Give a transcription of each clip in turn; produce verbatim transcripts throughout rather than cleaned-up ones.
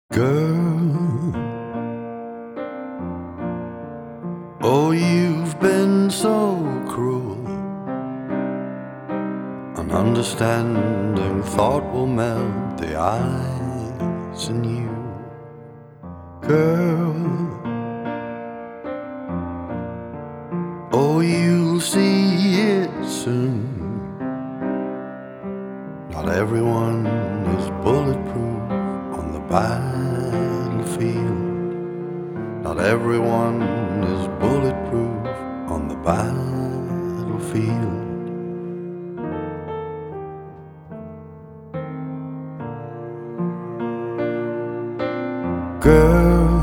Girl, oh, you've been so cruel. An understanding thought will melt the ice in you. Girl, oh, you'll see it soon. Not everyone is bulletproof on the battlefield. Not everyone is bulletproof on the battlefield. Girl,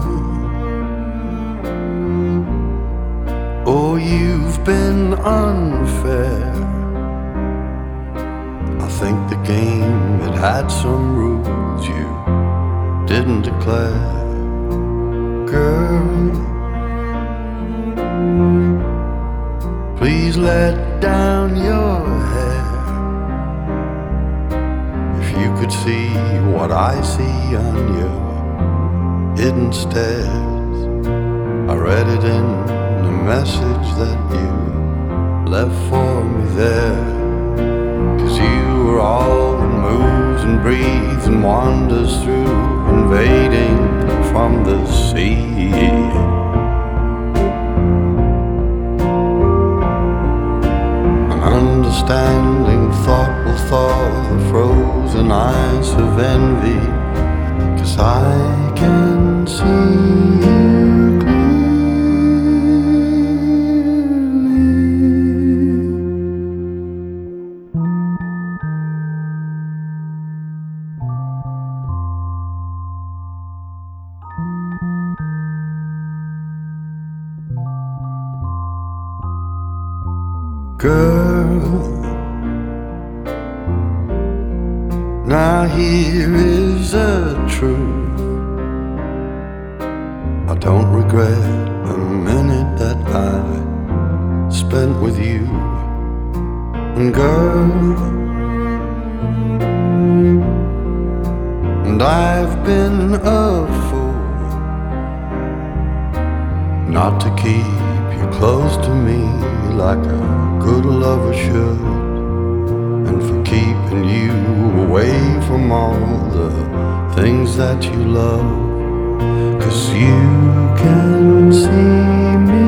oh, you've been unfair. I think the game, it had some rules you didn't declare. Girl, please let down your hair. If you could see what I see on your hidden stairs. I read it in the message that you left for me there. 'Cause you were all that moves and breathes and wanders through, invading from the sea. An understanding thought will thaw the frozen ice of envy. 'Cause I can see you clearly. Girl, now here is the truth. I don't regret a minute that I spent with you. And girl, and I've been a fool not to keep you close to me like a good lover should, and for keeping you away from all the things that you love. 'Cause you can see me